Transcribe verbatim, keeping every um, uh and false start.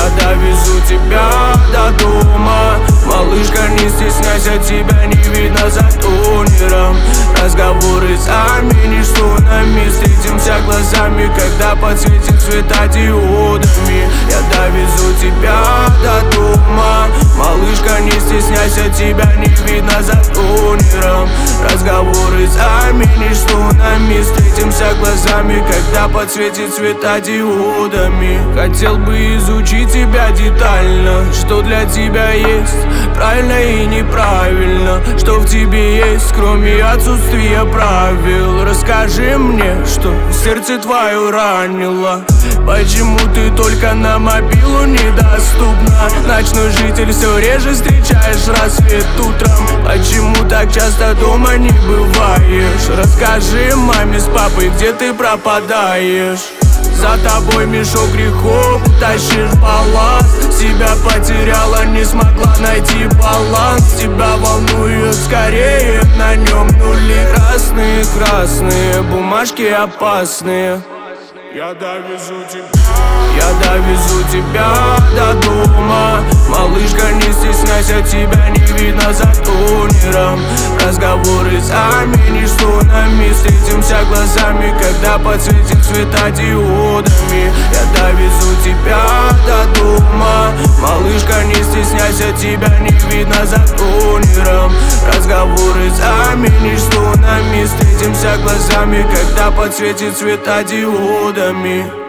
Я довезу тебя до дома. Малышка, не стесняйся, тебя не видно за тонером. Разговоры сами, ничто на месте. Встретимся глазами, когда подсветит светодиодами. Я довезу тебя до дома. Малышка, не стесняйся, тебя не видно за тонером. Разговоры сами, ничто на месте. Встретимся глазами, когда подсветит светодиодами. Хотел бы изучить тебя детально, что для тебя есть правильно и неправильно, что в тебе есть, кроме отсутствия правил. Расскажи мне, что сердце твое ранило. Почему ты только на мобилу недоступна? Ночной житель, все реже встречаешь рассвет утром. Почему так часто дома не бываешь? Расскажи маме с папой, где ты пропадаешь. За тобой мешок грехов, тащишь балласт. Себя потеряла, не смогла найти баланс. Тебя волнует скорее, на нем нули. Красные, красные, бумажки опасные. Я довезу тебя, я довезу тебя до дома. Малышка, не стесняйся, тебя не видно за тонером. Разговоры сами, ничто на месте. Встретимся глазами, когда подсветит светодиодами. Я довезу тебя до дома. Малышка, не стесняйся, тебя не видно за тонером. Разговоры сами, ничто на месте. Встретимся глазами, когда подсветит светодиодами.